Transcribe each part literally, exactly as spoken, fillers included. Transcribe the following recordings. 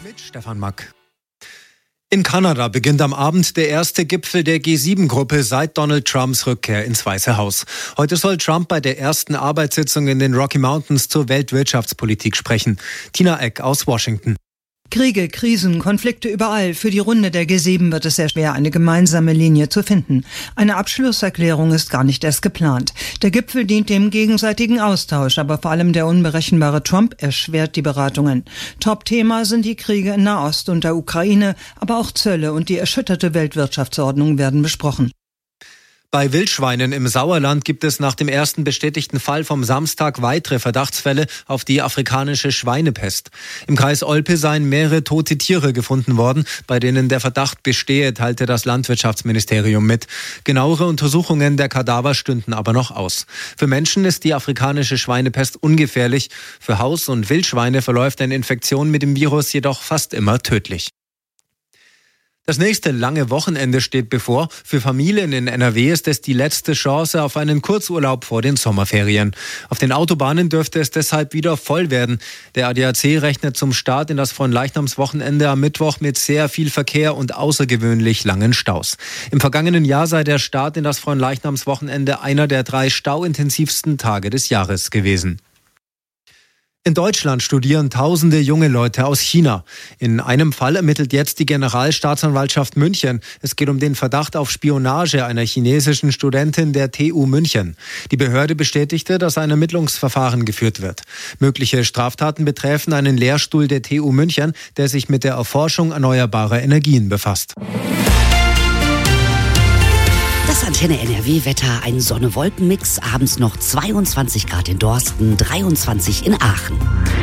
Mit Stefan Mack. In Kanada beginnt am Abend der erste Gipfel der G sieben Gruppe seit Donald Trumps Rückkehr ins Weiße Haus. Heute soll Trump bei der ersten Arbeitssitzung in den Rocky Mountains zur Weltwirtschaftspolitik sprechen. Tina Eck aus Washington. Kriege, Krisen, Konflikte überall. Für die Runde der G sieben wird es sehr schwer, eine gemeinsame Linie zu finden. Eine Abschlusserklärung ist gar nicht erst geplant. Der Gipfel dient dem gegenseitigen Austausch, aber vor allem der unberechenbare Trump erschwert die Beratungen. Top-Thema sind die Kriege in Nahost und der Ukraine, aber auch Zölle und die erschütterte Weltwirtschaftsordnung werden besprochen. Bei Wildschweinen im Sauerland gibt es nach dem ersten bestätigten Fall vom Samstag weitere Verdachtsfälle auf die afrikanische Schweinepest. Im Kreis Olpe seien mehrere tote Tiere gefunden worden, bei denen der Verdacht bestehe, teilte das Landwirtschaftsministerium mit. Genauere Untersuchungen der Kadaver stünden aber noch aus. Für Menschen ist die afrikanische Schweinepest ungefährlich. Für Haus- und Wildschweine verläuft eine Infektion mit dem Virus jedoch fast immer tödlich. Das nächste lange Wochenende steht bevor. Für Familien in N R W ist es die letzte Chance auf einen Kurzurlaub vor den Sommerferien. Auf den Autobahnen dürfte es deshalb wieder voll werden. Der A D A C rechnet zum Start in das Fronleichnamswochenende am Mittwoch mit sehr viel Verkehr und außergewöhnlich langen Staus. Im vergangenen Jahr sei der Start in das Fronleichnamswochenende einer der drei stauintensivsten Tage des Jahres gewesen. In Deutschland studieren tausende junge Leute aus China. In einem Fall ermittelt jetzt die Generalstaatsanwaltschaft München. Es geht um den Verdacht auf Spionage einer chinesischen Studentin der T U München. Die Behörde bestätigte, dass ein Ermittlungsverfahren geführt wird. Mögliche Straftaten betreffen einen Lehrstuhl der T U München, der sich mit der Erforschung erneuerbarer Energien befasst. Das Antenne N R W-Wetter, ein Sonne-Wolken-Mix, abends noch zweiundzwanzig Grad in Dorsten, dreiundzwanzig in Aachen.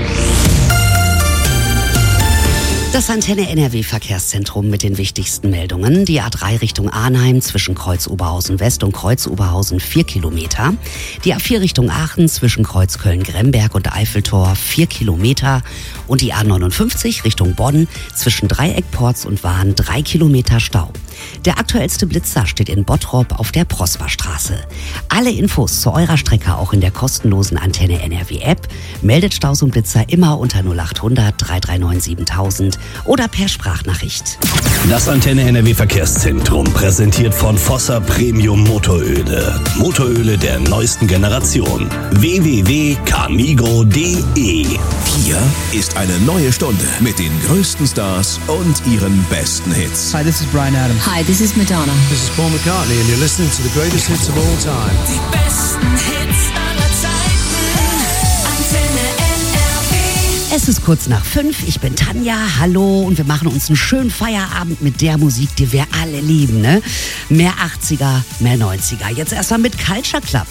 Das Antenne N R W-Verkehrszentrum mit den wichtigsten Meldungen. Die A drei Richtung Arnheim zwischen Kreuz Oberhausen West und Kreuz Oberhausen vier Kilometer. Die A vier Richtung Aachen zwischen Kreuz Köln-Gremberg und Eiffeltor vier Kilometer. Und die A neunundfünfzig Richtung Bonn zwischen Dreieckporz und Wahn drei Kilometer Stau. Der aktuellste Blitzer steht in Bottrop auf der Prosperstraße. Alle Infos zu eurer Strecke auch in der kostenlosen Antenne N R W-App. Meldet Staus und Blitzer immer unter null acht hundert drei drei neun siebentausend oder per Sprachnachricht. Das Antenne N R W-Verkehrszentrum präsentiert von Fossa Premium Motoröle. Motoröle der neuesten Generation. w w w punkt camigo punkt de. Hier ist eine neue Stunde mit den größten Stars und ihren besten Hits. Hi, this is Bryan Adams. Hi, this is Madonna. This is Paul McCartney and you're listening to the greatest hits of all time. Die besten Hits aller Zeiten. Antenne N R W. Es ist kurz nach fünf, ich bin Tanja, hallo und wir machen uns einen schönen Feierabend mit der Musik, die wir alle lieben, ne? Mehr achtziger, mehr neunziger. Jetzt erstmal mit Culture Club.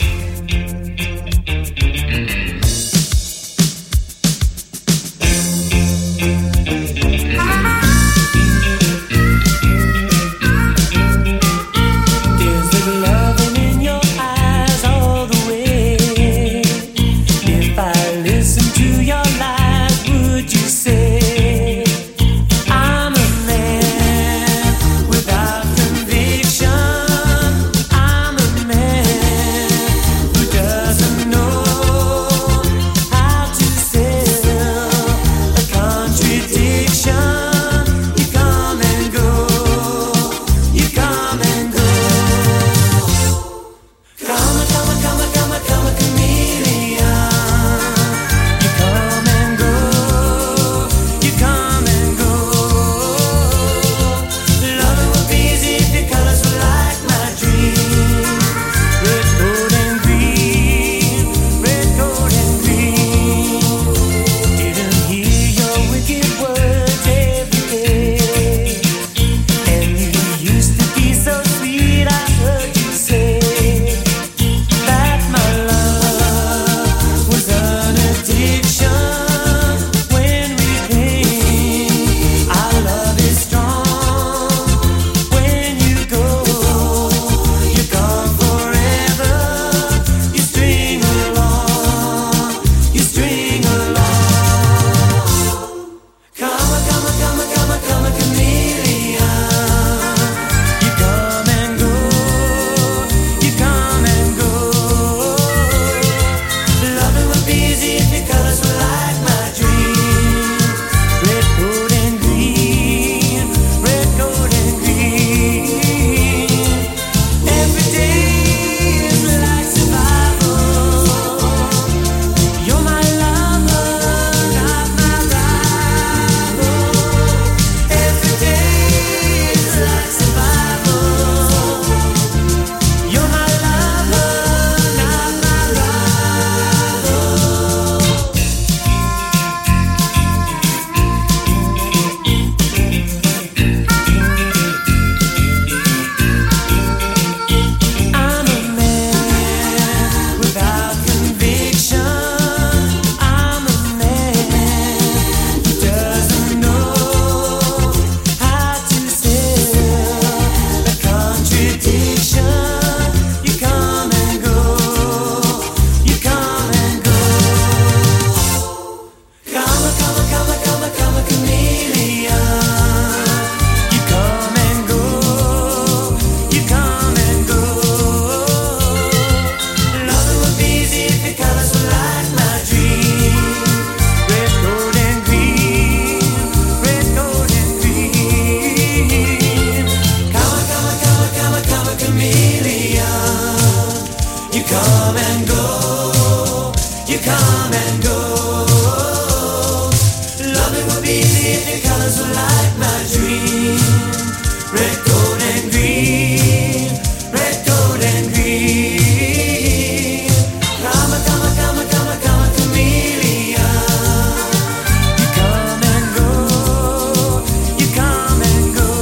easy if your colors were like my dream. Red, gold, and green. Red, gold, and green. Come, come, come, come, come, chameleon. You come and go. You come and go.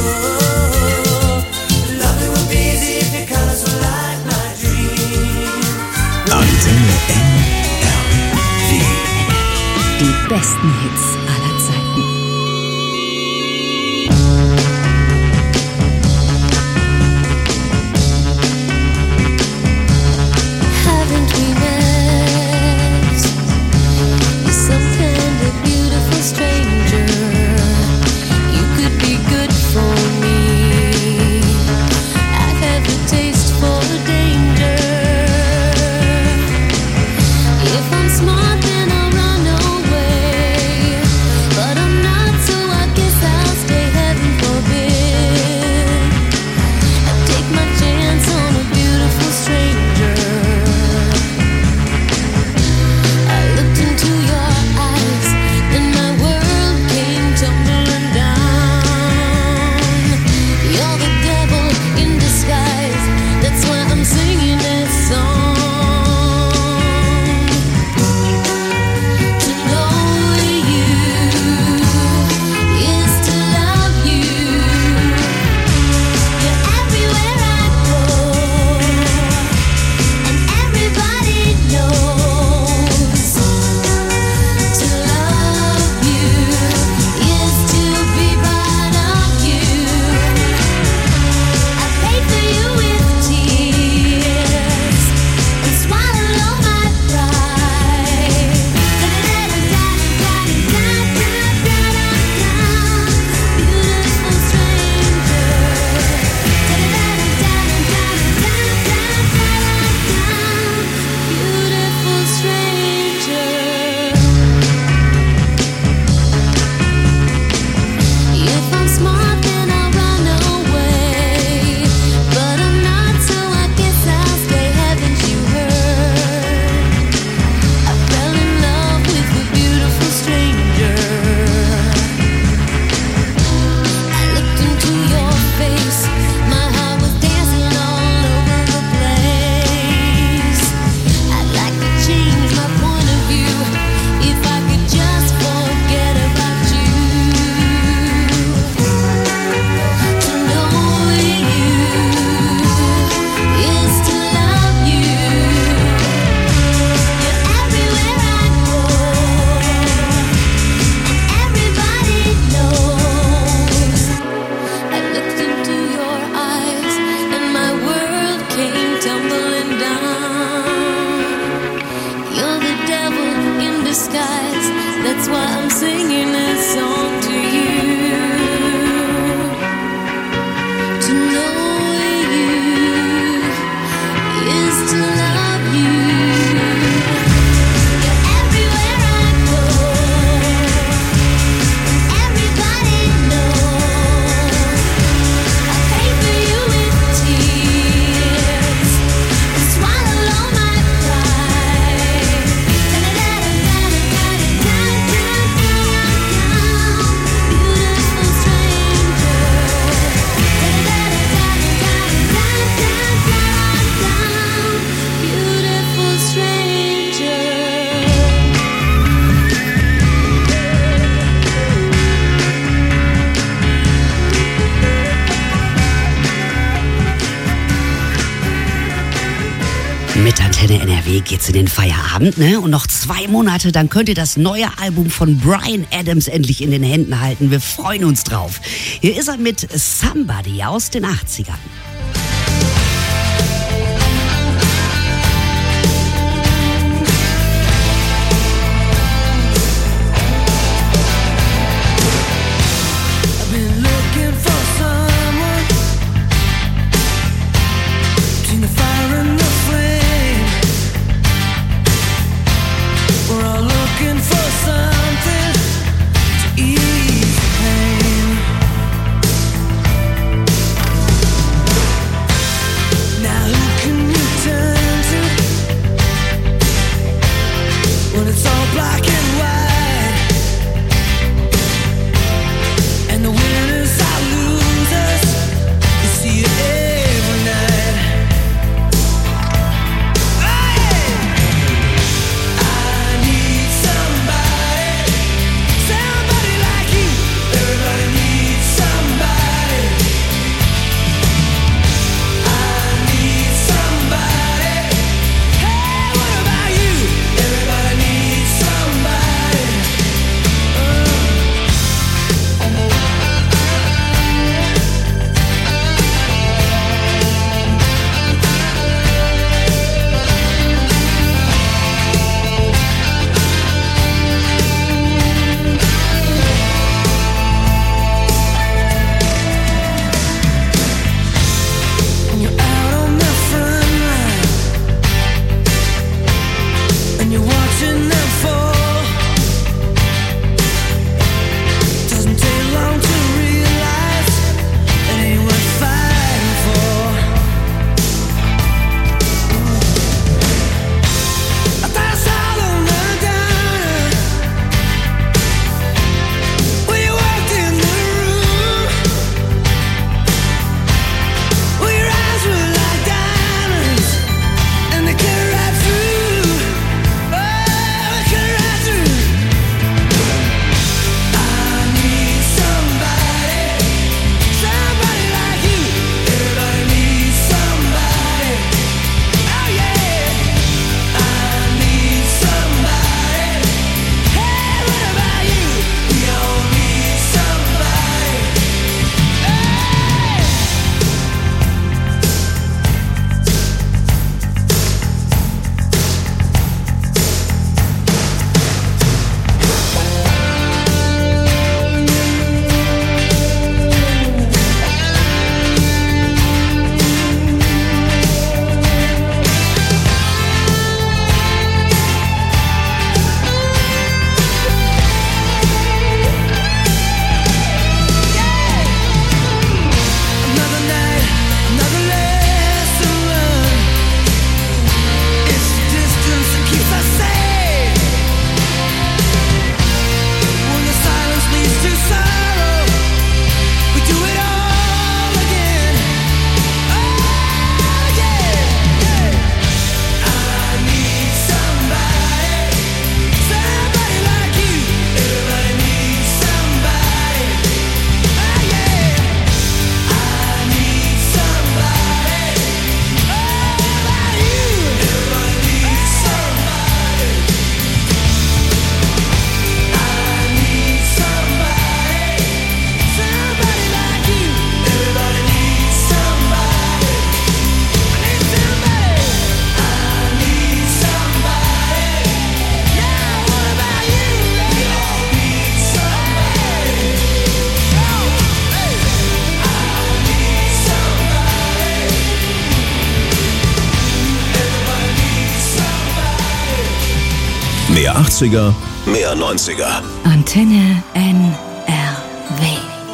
Love it would be easy if your colors were like my dream. Antenne N R W. Die besten Hits aller Zeiten. Haven't we met? You're some kind of beautiful stranger. You could be good for me. I have a taste for danger. If I'm smart, then I'll run away. But I'm not, so I guess I'll stay. Heaven forbid. I take my chance on a beautiful stranger. I looked into your eyes, then my world came tumbling down. You're the devil in disguise. That's why I'm singing this song. To know you is to love you. You're everywhere I go, and everybody knows. To love you is to be part of you. I paid for you with tears and swallowed all my pride. Beautiful stranger. Beautiful stranger. If I'm smart, then I'll run away. But I'm not, so I guess I'll stay. Haven't you heard? I fell in love with a beautiful stranger. I looked into your face. My heart was dancing all over the place. I'd like to change my point of view if I could just forget about you. To know you is to love you. You're everywhere I go, and everybody knows. I looked into your eyes, and my world came tumbling down. You're the devil in disguise. That's why I'm singing this song to you. To know you is to love you. You're everywhere I go, and everybody knows. I paid for you with tears and swallowed all my pride. Beautiful stranger. Beautiful stranger. Mit Antenne N R W geht's in den Feierabend, ne? Und noch zwei Monate, dann könnt ihr das neue Album von Bryan Adams endlich in den Händen halten. Wir freuen uns drauf. Hier ist er mit Somebody aus den achtzigern. I've been looking for someone between the fire and the flame. We're all looking for something to ease the pain. Weniger achtziger, Mehr neunziger. Antenne N R W.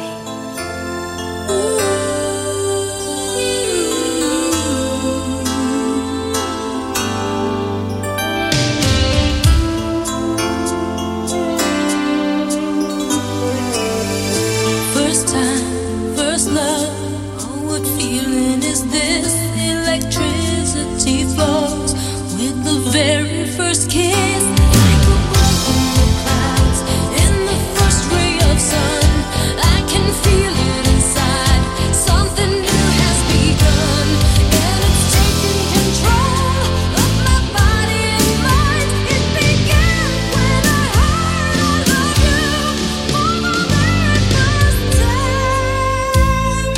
First time, first love. Oh, what feeling is this? Electricity flows with the very first kiss. Like a breath in the clouds, in the first ray of sun. I can feel it inside. Something new has begun, and it's taking control of my body and mind. It began when I heard I love you for the very first time.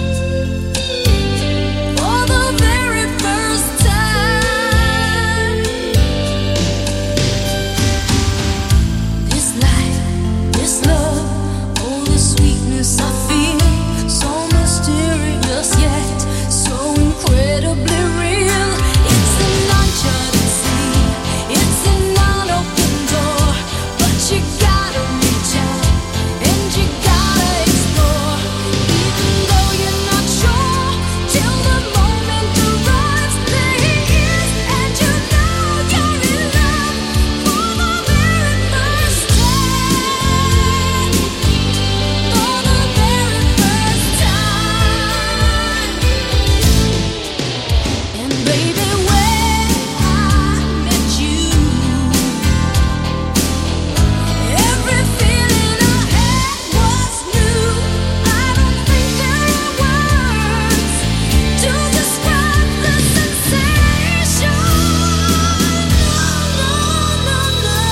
For the very first time. This life, this love, oh the sweetness I feel, so mysterious yet so incredibly real. It's an uncharted sea, it's an unopened door, but you gotta reach out and you gotta explore. Even though you're not sure, till the moment arrives, there he is, and you know you're in love for the very first time. For the very first time. And baby, when I met you, every feeling I had was new. I don't think there are words to describe the sensation. No, no,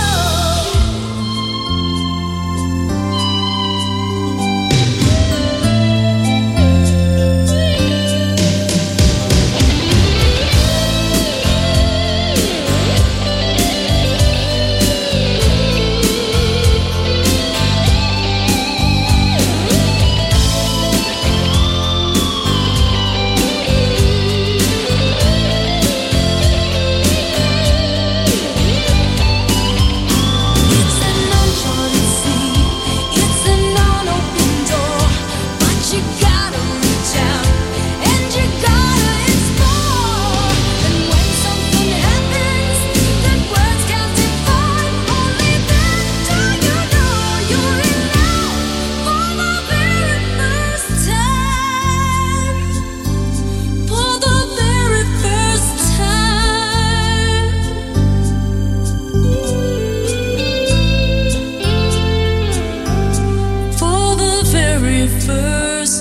It's an uncharted sea, it's an unopened door, but you gotta reach out and you gotta explore. And when something happens that words can't define, only then do you know you're in love for the very first time. For the very first time. For the very first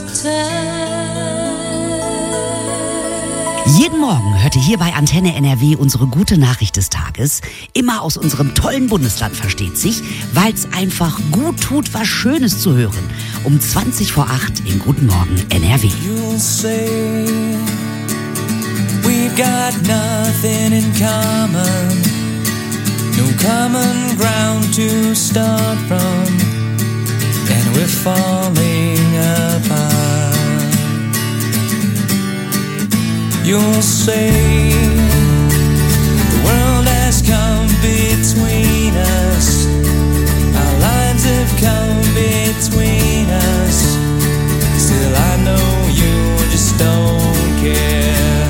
time. Jeden Morgen hört ihr hier bei Antenne N R W unsere gute Nachricht des Tages. Immer aus unserem tollen Bundesland, versteht sich, weil es einfach gut tut, was Schönes zu hören. Um zwanzig vor acht im Guten Morgen N R W. You'll say we've got nothing in common, no common ground to start from, and we're falling apart. You'll say the world has come between us, our lives have come between us. Still I know you just don't care.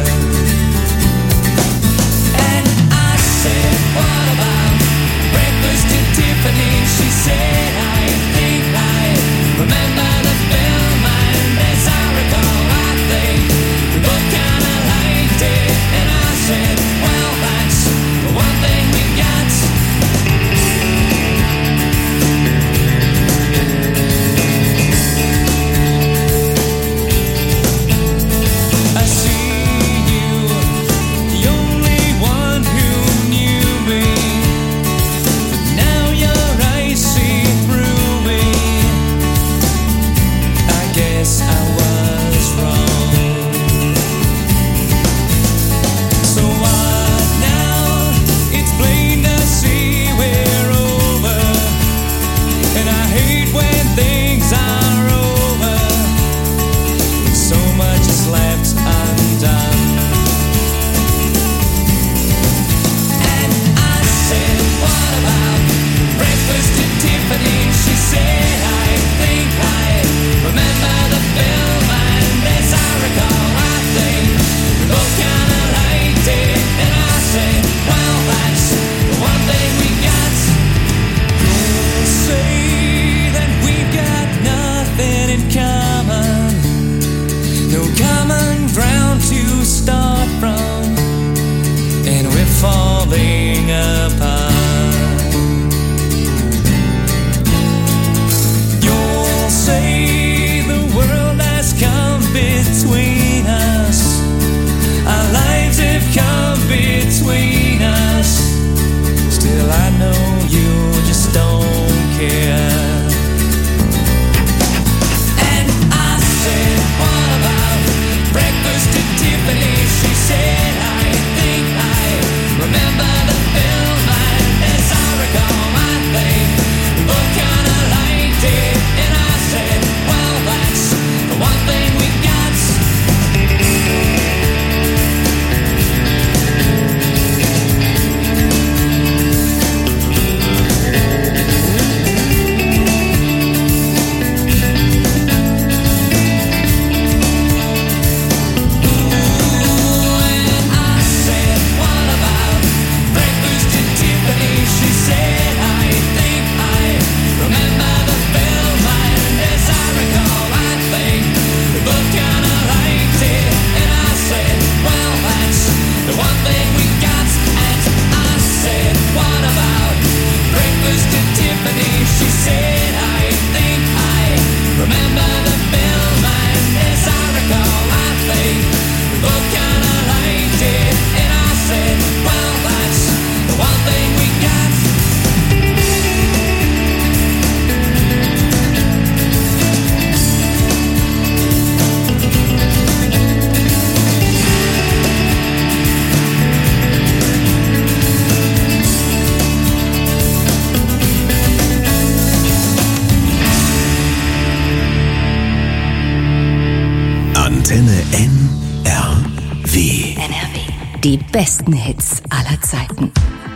And I said, what about breakfast at Tiffany's? She said, I think I remember the film, and as I recall, I think we both kinda liked it. And I Antenne N R W. N R W. Die besten Hits aller Zeiten.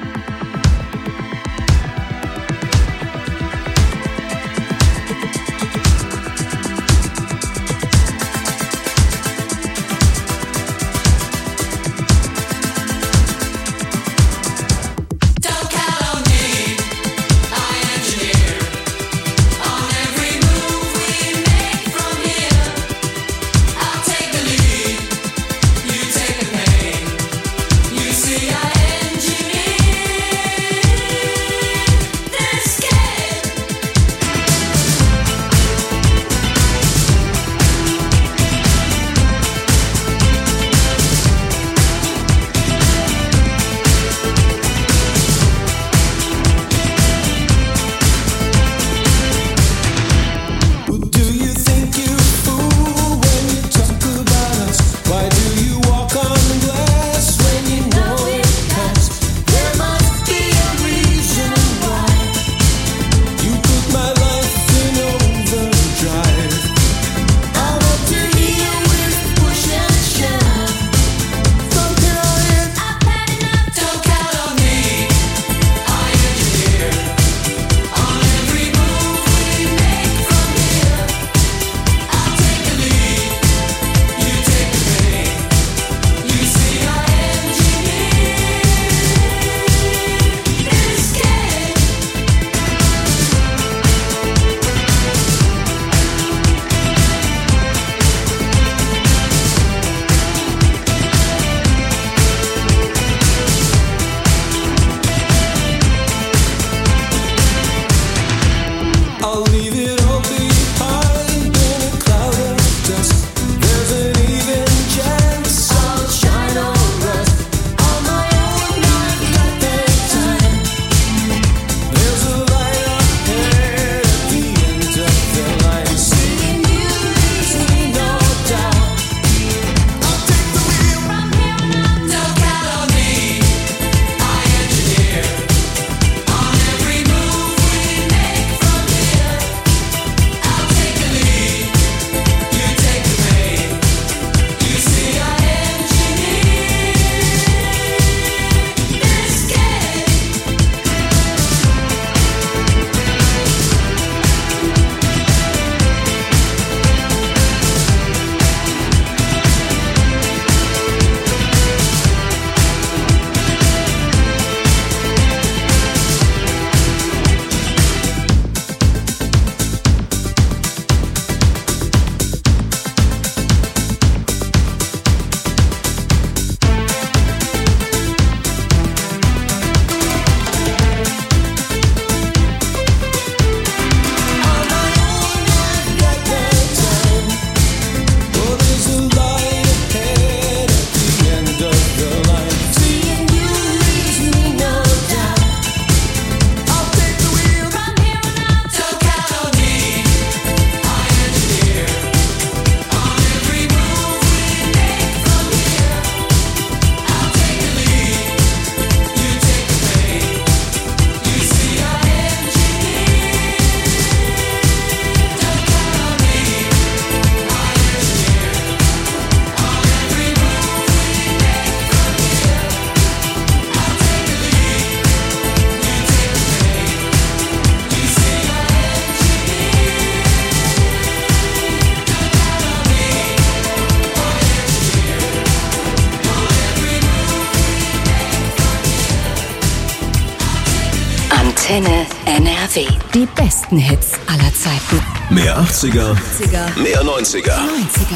Antenne N R W. Die besten Hits aller Zeiten. Mehr achtziger, achtziger. Mehr neunziger. neunziger.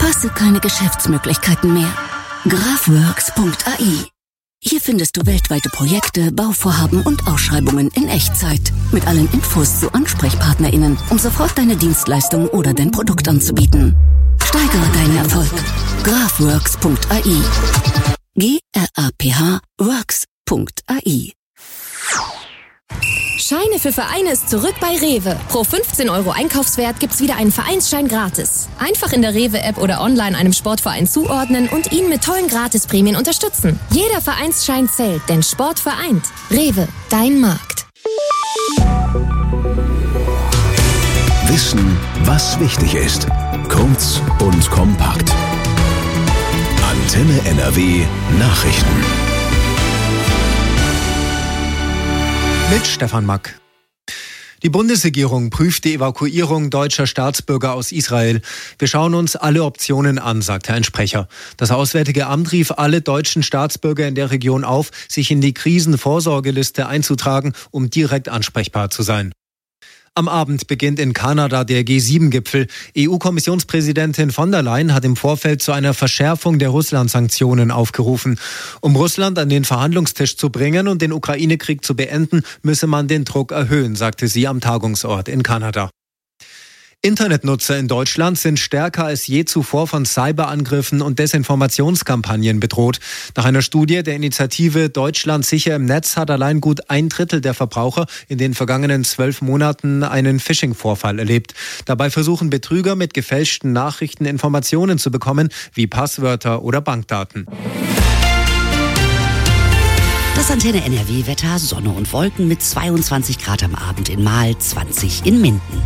Verpasse keine Geschäftsmöglichkeiten mehr. Grafworks punkt a i. Hier findest du weltweite Projekte, Bauvorhaben und Ausschreibungen in Echtzeit. Mit allen Infos zu AnsprechpartnerInnen, um sofort deine Dienstleistung oder dein Produkt anzubieten. Steigere deinen Erfolg. Grafworks punkt a i. G R A P H Works punkt a i. Scheine für Vereine ist zurück bei Rewe. Pro fünfzehn Euro Einkaufswert gibt's wieder einen Vereinsschein gratis. Einfach in der Rewe-App oder online einem Sportverein zuordnen und ihn mit tollen Gratisprämien unterstützen. Jeder Vereinsschein zählt, denn Sport vereint. Rewe, dein Markt. Wissen, was wichtig ist. Kurz und kompakt. Antenne N R W Nachrichten. Mit Stefan Mack. Die Bundesregierung prüft die Evakuierung deutscher Staatsbürger aus Israel. Wir schauen uns alle Optionen an, sagte ein Sprecher. Das Auswärtige Amt rief alle deutschen Staatsbürger in der Region auf, sich in die Krisenvorsorgeliste einzutragen, um direkt ansprechbar zu sein. Am Abend beginnt in Kanada der G sieben Gipfel. E U-Kommissionspräsidentin von der Leyen hat im Vorfeld zu einer Verschärfung der Russland-Sanktionen aufgerufen. Um Russland an den Verhandlungstisch zu bringen und den Ukraine-Krieg zu beenden, müsse man den Druck erhöhen, sagte sie am Tagungsort in Kanada. Internetnutzer in Deutschland sind stärker als je zuvor von Cyberangriffen und Desinformationskampagnen bedroht. Nach einer Studie der Initiative Deutschland sicher im Netz hat allein gut ein Drittel der Verbraucher in den vergangenen zwölf Monaten einen Phishing-Vorfall erlebt. Dabei versuchen Betrüger mit gefälschten Nachrichten Informationen zu bekommen, wie Passwörter oder Bankdaten. Das Antenne N R W-Wetter, Sonne und Wolken mit zweiundzwanzig Grad am Abend in Mahl, zwanzig in Minden.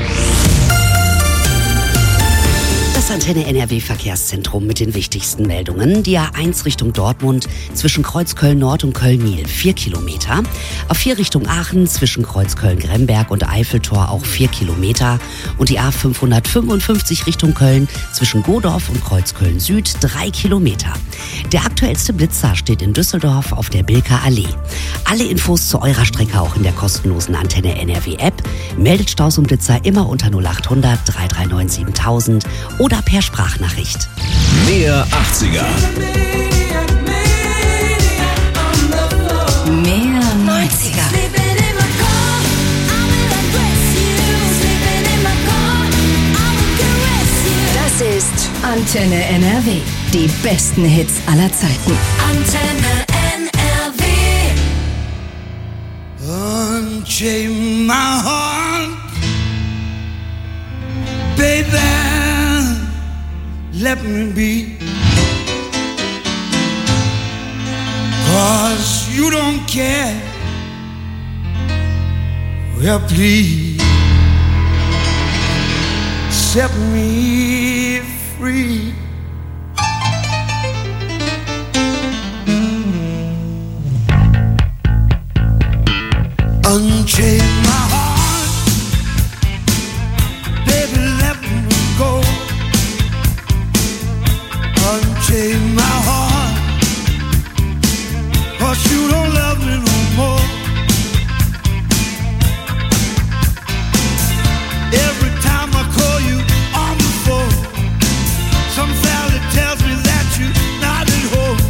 Das Antenne N R W-Verkehrszentrum mit den wichtigsten Meldungen. Die A eins Richtung Dortmund zwischen Kreuzköln-Nord und Köln-Niel vier Kilometer. A vier Richtung Aachen zwischen Kreuzköln-Gremberg und Eiffeltor auch vier Kilometer. Und die A fünfhundertfünfundfünfzig Richtung Köln zwischen Godorf und Kreuzköln-Süd drei Kilometer. Der aktuellste Blitzer steht in Düsseldorf auf der Bilker Allee. Alle Infos zu eurer Strecke auch in der kostenlosen Antenne N R W-App. Meldet Staus und Blitzer immer unter null achthundert drei drei neun siebentausend oder per Sprachnachricht. Mehr achtziger. Mehr neunziger. Das ist Antenne N R W. Die besten Hits aller Zeiten. Antenne N R W. Unchain my heart, baby, let me be. 'Cause you don't care. Well, please set me free. Unchain my heart, baby, let me go. Unchain my heart, 'cause you don't love me no more. Every time I call you on the phone, some fella tells me that you're not at home.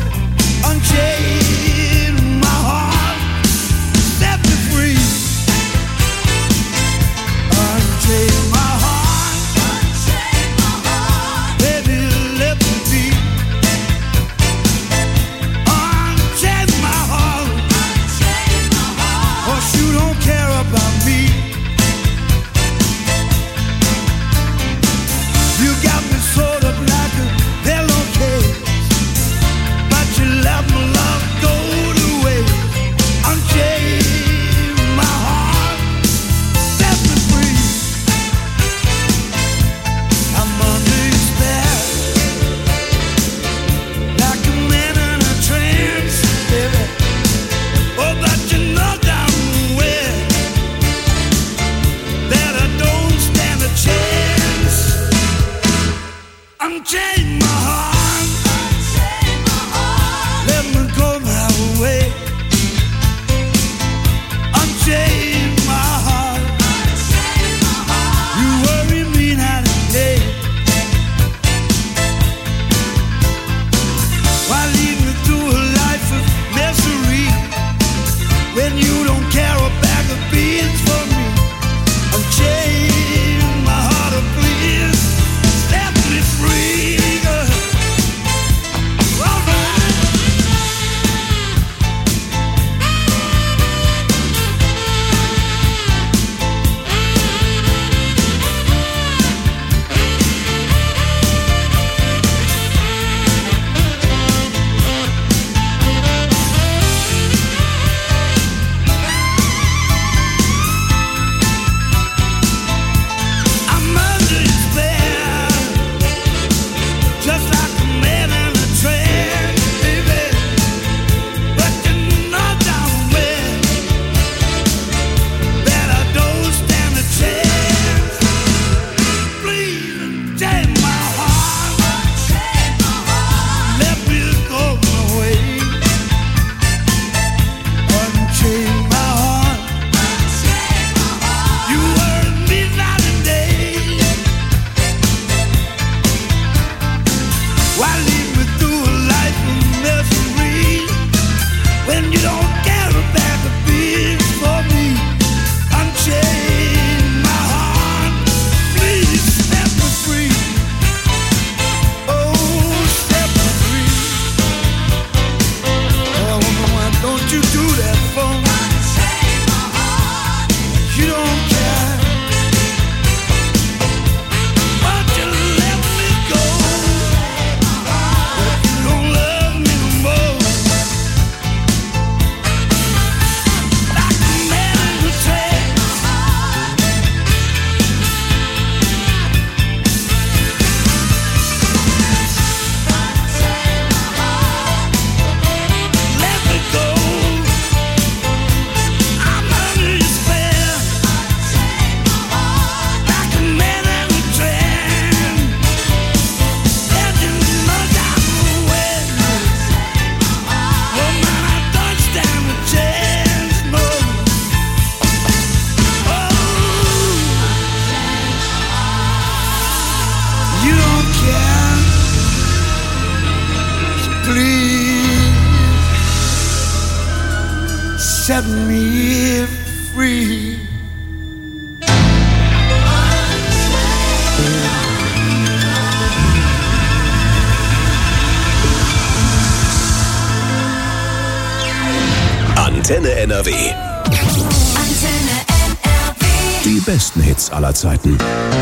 Unchain my heart, set me free. Unchain my heart, unchain my heart, baby, let me be. Unchain my heart, unchain my heart, 'cause you don't care about me. set me free. Antenne N R W. Antenne N R W. Die besten Hits aller Zeiten.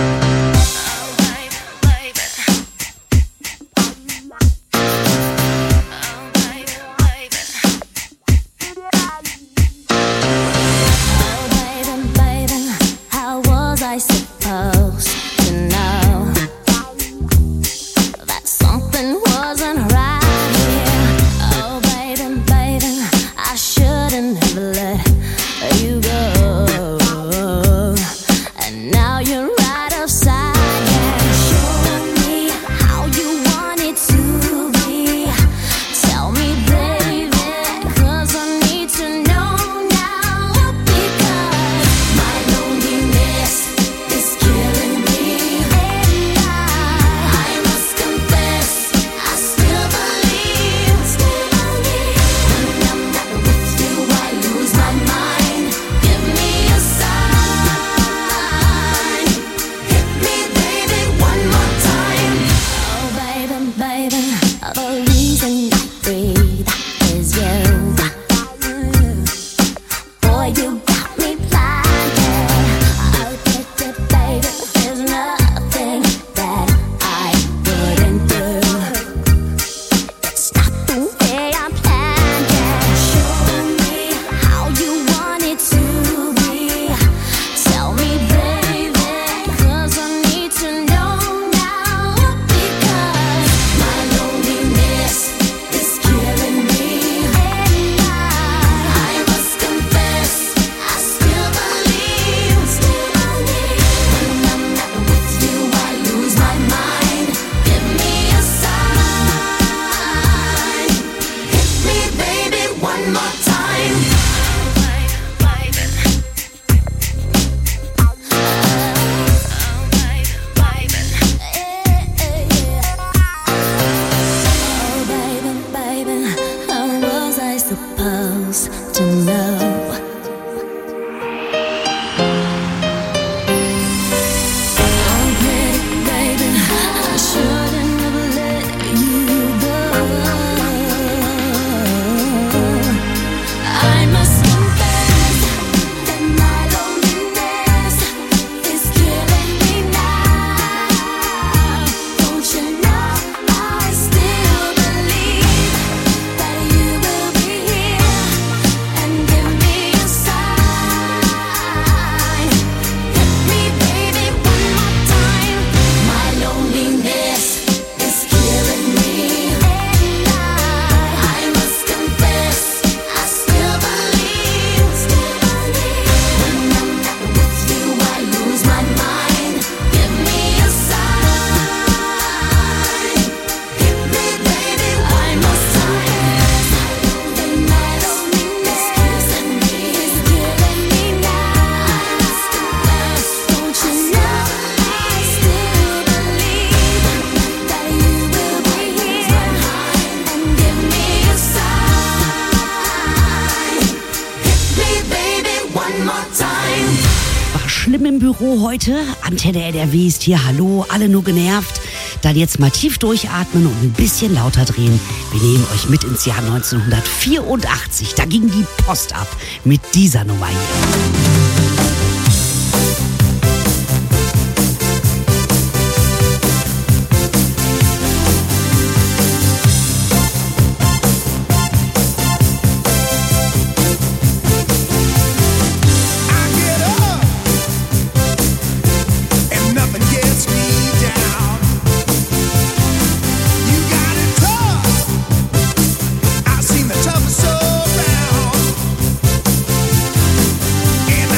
Now you're right upside down. Show me how you want it to be. Tell me, baby, 'cause I need to know now. Because my loneliness is killing me. And I, I must confess, I still believe, still believe. When I'm not with you, I lose my mind. Give me a sign. The reason I breathe is you. Boy, you got me blinded. I'll get it, baby. There's nothing that I wouldn't do. It's not the way I planned it. Show me how you want it to be. Tell me, baby, 'cause I need to know now. Because my loneliness is killing me. And I, I must confess, I still believe, still believe. When I'm not with you, I lose my mind. Give me a sign. Hit me, baby, one more time. Oh, baby, baby, how was I supposed to know? Oh, baby, baby, I shouldn't have let you go. I must confess that my loneliness is killing me now. Don't you know I still believe that you will be here and give me a sign. Hit me, baby, one more time. My loneliness is killing me. And I, I must confess, I still believe, still believe. When I'm not with you, I lose my mind. Give me a sign. Hit me, baby, one more time. And my loneliness is killing me, is killing me now. I must confess, don't you know I still believe that you will be here and give me a sign. Hit me, baby, one more time. War schlimm im Büro heute. Antenne N R W ist hier. Hallo, alle nur genervt. Dann jetzt mal tief durchatmen und ein bisschen lauter drehen. Wir nehmen euch mit ins Jahr neunzehnhundertvierundachtzig. Da ging die Post ab mit dieser Nummer hier. I get up and nothing gets me down. You got it tough. I've seen the toughest around. And I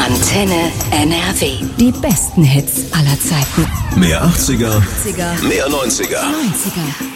Antenne N R W. Die besten Hits aller Zeiten. Mehr achtziger, achtziger. mehr neunziger. neunziger.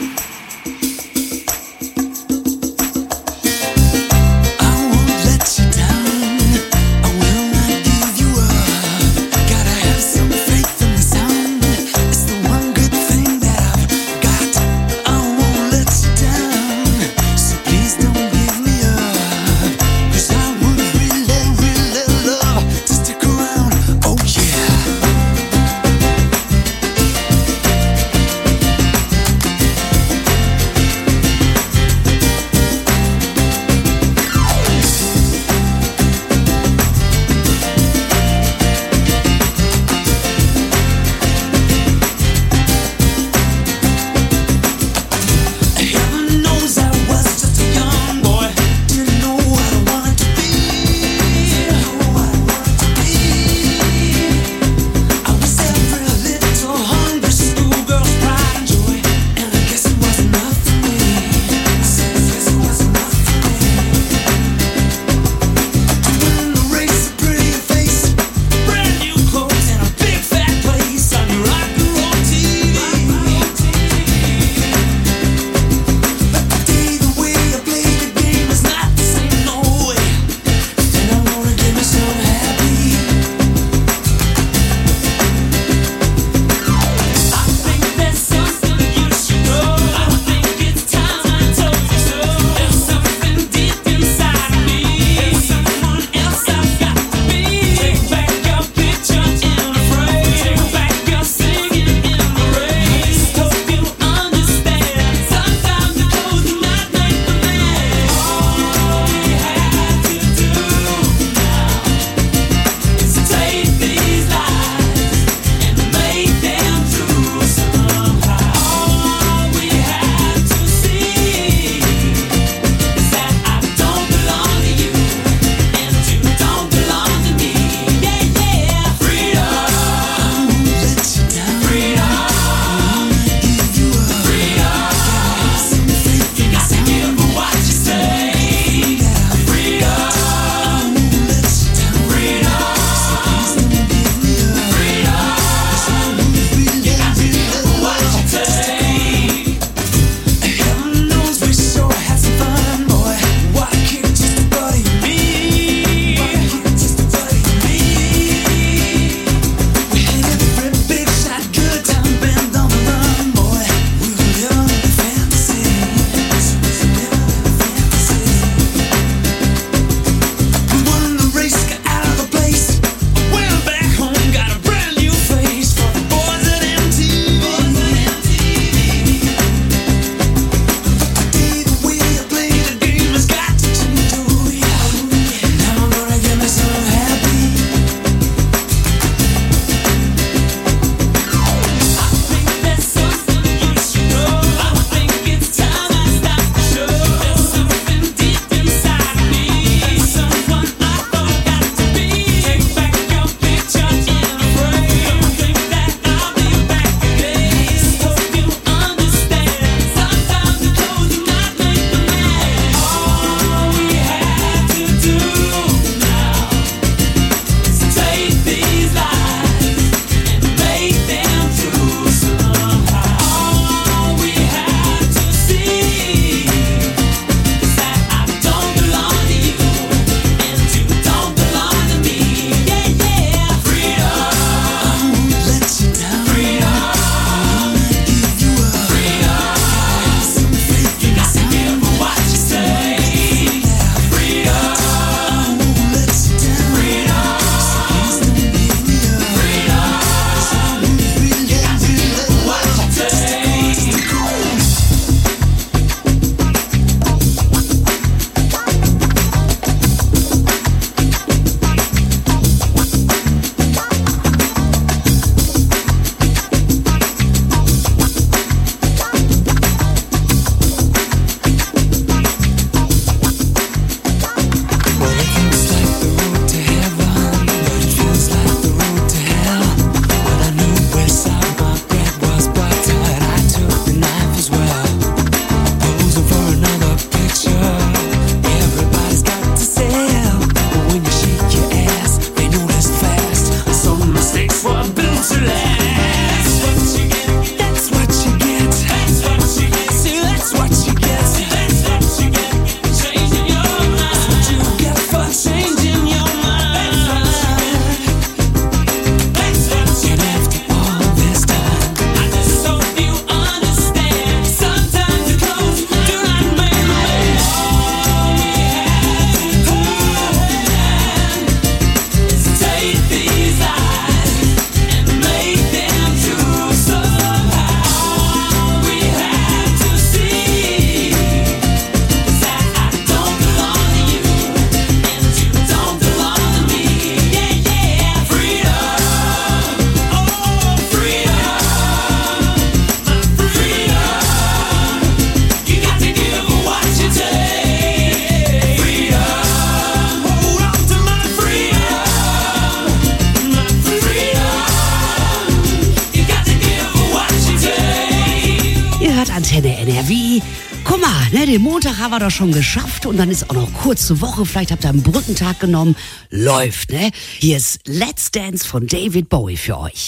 N R W. Guck mal, ne, den Montag haben wir doch schon geschafft und dann ist auch noch kurze Woche. Vielleicht habt ihr einen Brückentag genommen. Läuft, ne? Hier ist Let's Dance von David Bowie für euch.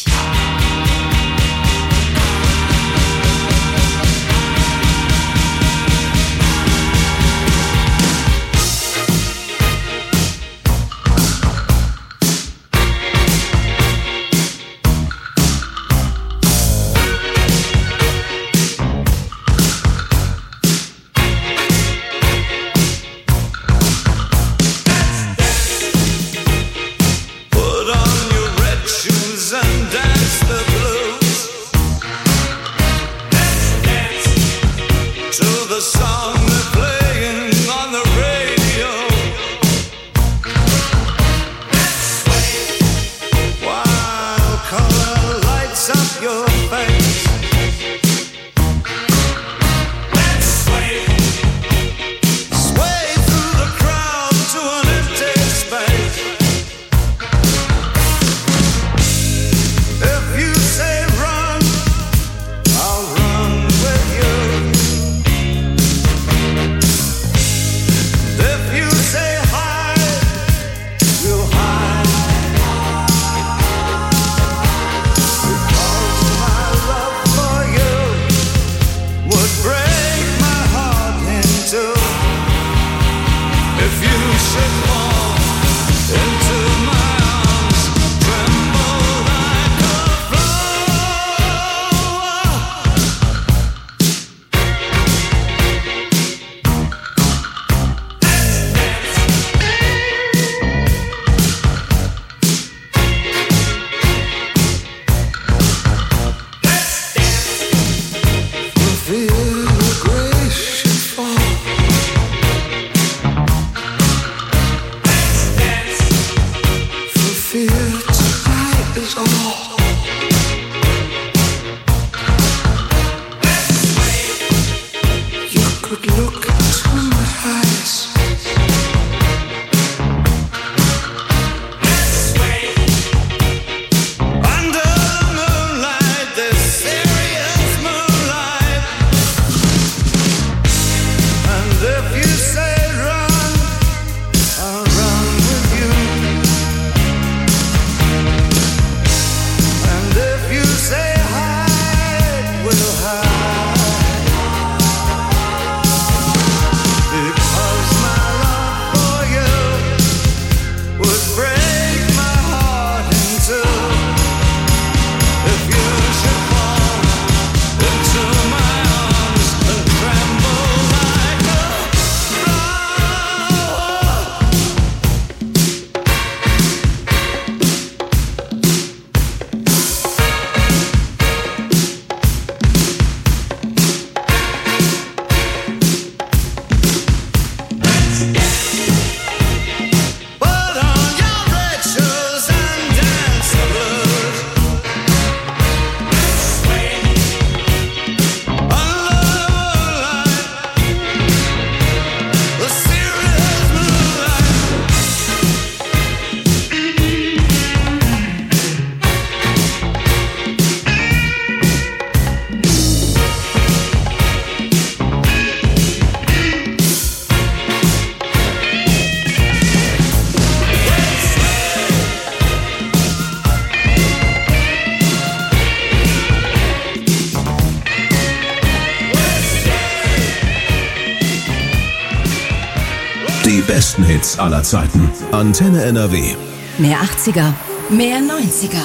Die besten Hits aller Zeiten. Antenne N R W. Mehr achtziger, mehr neunziger.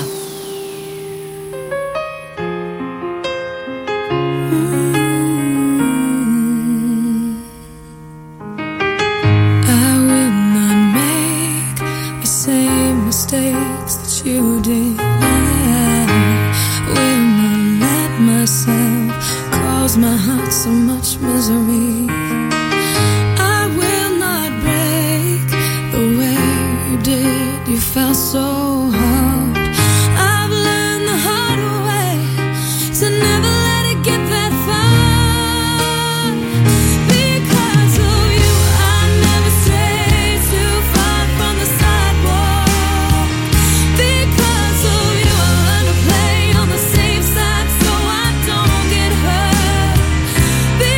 Mistakes that you did. I will not let myself cause my heart so much misery. I will not break the way you did. You felt so hard. I've learned the hard way to never let it get that far. Because of you, I never strayed too far from the sidewalk. Because of you, I learned to play on the safe side so I don't get hurt.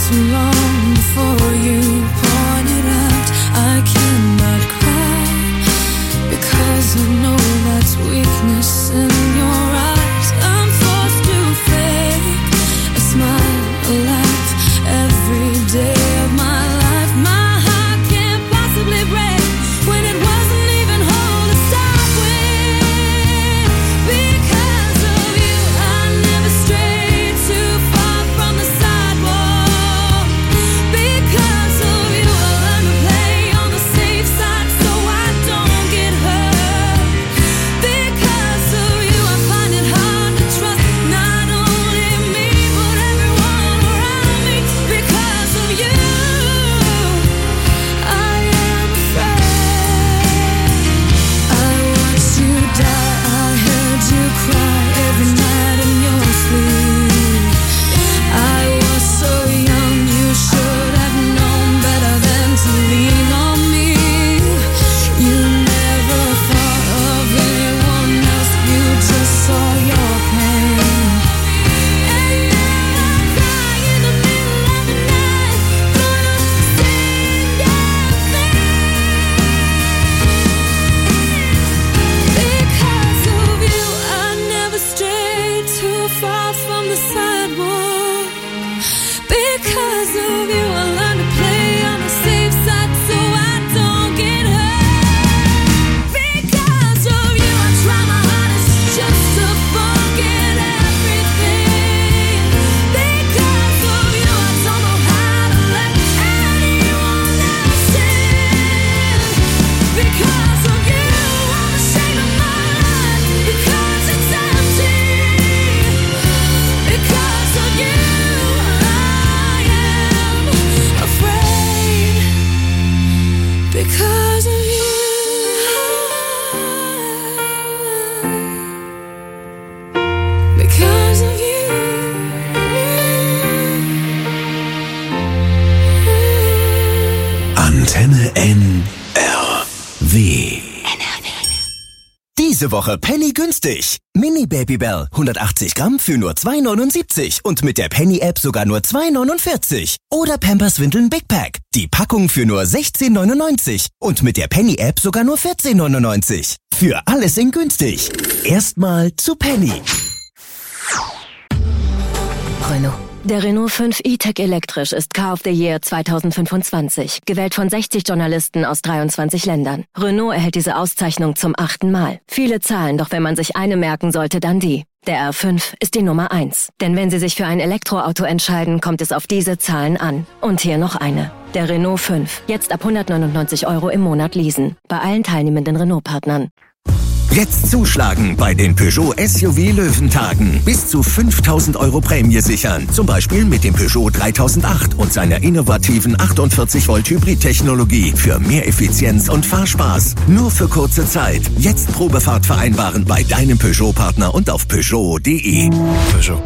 too long before you pointed out I cannot cry, because I know that's weakness in your eyes. I'm forced to fake a smile, a laugh every day of my life. My heart can't possibly break when it wasn't even whole to start with. Because of you, I never strayed too far from the sidewalk. Because of you, I learned to play on the safe side so I don't get hurt. Because of you, I find it hard to trust not only me but everyone around me. Because of you, I am afraid. I watched you die, I heard you cry every night in your sleep. I was so young, you should have known better than to lean on me. You never thought of anyone else, you just saw your pain. And now I cry in the middle of the night, gonna sing your thing. Because of you, I never strayed too far from the sidewalk. Because of you, I learned to play on the safe side so I don't get hurt. Because of you, I try my hardest just to forget everything. Because of you, I don't know how to let anyone else in. Because of you, I'm ashamed of my life, because it's empty. Because of you, I am afraid. Because of you, because of you. Antenne N R W. Diese Woche Penny günstig. Mini Babybel hundertachtzig Gramm für nur zwei neunundsiebzig und mit der Penny-App sogar nur zwei neunundvierzig. Oder Pampers Windeln Big Pack. Die Packung für nur sechzehn neunundneunzig und mit der Penny-App sogar nur vierzehn neunundneunzig. Für alles in günstig. Erstmal zu Penny. Renault. Der Renault fünf E-Tech elektrisch ist Car of the Year zwanzig fünfundzwanzig, gewählt von sechzig Journalisten aus dreiundzwanzig Ländern. Renault erhält diese Auszeichnung zum achten Mal. Viele Zahlen, doch wenn man sich eine merken sollte, dann die. Der R fünf ist die Nummer eins. Denn wenn Sie sich für ein Elektroauto entscheiden, kommt es auf diese Zahlen an. Und hier noch eine. Der Renault fünf. Jetzt ab hundertneunundneunzig Euro im Monat leasen. Bei allen teilnehmenden Renault-Partnern. Jetzt zuschlagen bei den Peugeot S U V Löwentagen. Bis zu fünftausend Euro Prämie sichern. Zum Beispiel mit dem Peugeot dreitausendacht und seiner innovativen achtundvierzig Volt Hybrid-Technologie für mehr Effizienz und Fahrspaß. Nur für kurze Zeit. Jetzt Probefahrt vereinbaren bei deinem Peugeot-Partner und auf Peugeot punkt de. Peugeot.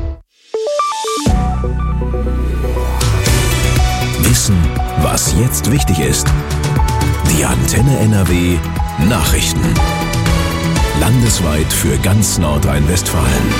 Wissen, was jetzt wichtig ist. Die Antenne N R W Nachrichten. Landesweit für ganz Nordrhein-Westfalen.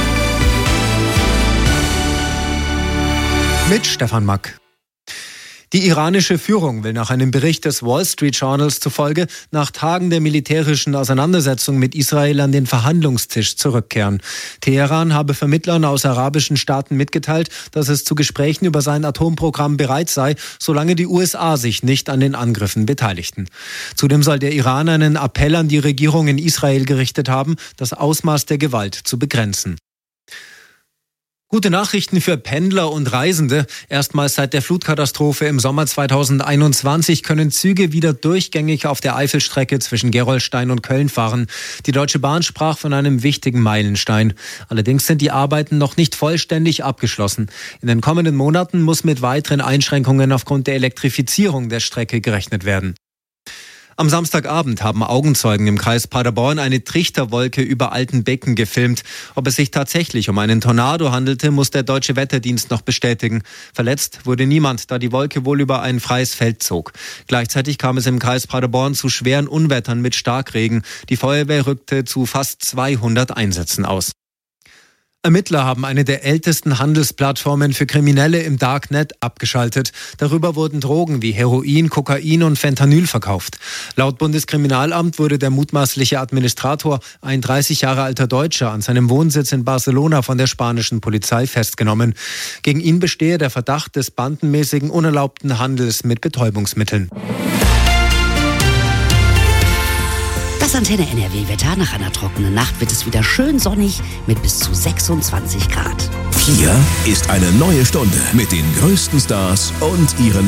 Mit Stefan Mack. Die iranische Führung will nach einem Bericht des Wall Street Journals zufolge nach Tagen der militärischen Auseinandersetzung mit Israel an den Verhandlungstisch zurückkehren. Teheran habe Vermittlern aus arabischen Staaten mitgeteilt, dass es zu Gesprächen über sein Atomprogramm bereit sei, solange die U S A sich nicht an den Angriffen beteiligten. Zudem soll der Iran einen Appell an die Regierung in Israel gerichtet haben, das Ausmaß der Gewalt zu begrenzen. Gute Nachrichten für Pendler und Reisende. Erstmals seit der Flutkatastrophe im Sommer zweitausendeinundzwanzig können Züge wieder durchgängig auf der Eifelstrecke zwischen Gerolstein und Köln fahren. Die Deutsche Bahn sprach von einem wichtigen Meilenstein. Allerdings sind die Arbeiten noch nicht vollständig abgeschlossen. In den kommenden Monaten muss mit weiteren Einschränkungen aufgrund der Elektrifizierung der Strecke gerechnet werden. Am Samstagabend haben Augenzeugen im Kreis Paderborn eine Trichterwolke über Altenbecken gefilmt. Ob es sich tatsächlich um einen Tornado handelte, muss der Deutsche Wetterdienst noch bestätigen. Verletzt wurde niemand, da die Wolke wohl über ein freies Feld zog. Gleichzeitig kam es im Kreis Paderborn zu schweren Unwettern mit Starkregen. Die Feuerwehr rückte zu fast zweihundert Einsätzen aus. Ermittler haben eine der ältesten Handelsplattformen für Kriminelle im Darknet abgeschaltet. Darüber wurden Drogen wie Heroin, Kokain und Fentanyl verkauft. Laut Bundeskriminalamt wurde der mutmaßliche Administrator, ein dreißig Jahre alter Deutscher, an seinem Wohnsitz in Barcelona von der spanischen Polizei festgenommen. Gegen ihn bestehe der Verdacht des bandenmäßigen, unerlaubten Handels mit Betäubungsmitteln. Das Antenne N R W-Wetter. Nach einer trockenen Nacht wird es wieder schön sonnig mit bis zu sechsundzwanzig Grad. Hier ist eine neue Stunde mit den größten Stars und ihren